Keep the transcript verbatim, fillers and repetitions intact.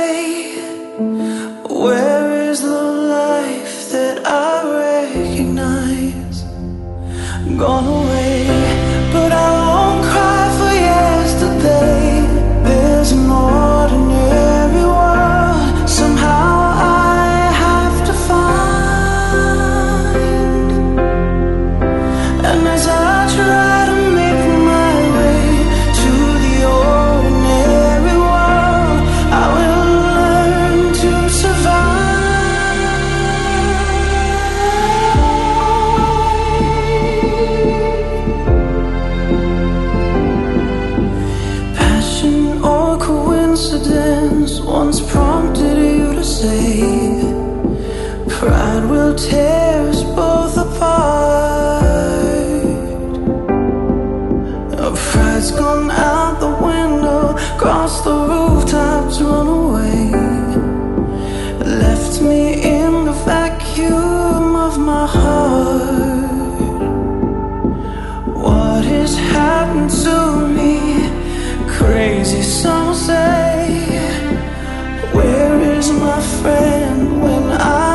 say, where is the life that I recognize? Gone away, but I won't cry for yesterday. There's an ordinary world somehow I have to find. And as I try to make my way to the ordinary world, I will learn to coincidence once prompted you to say, pride will tear us both apart. Our pride's gone out the window, crossed the rooftops, run away, left me in the vacuum of my heart. What has happened to me? Crazy, some say. Where is my friend when I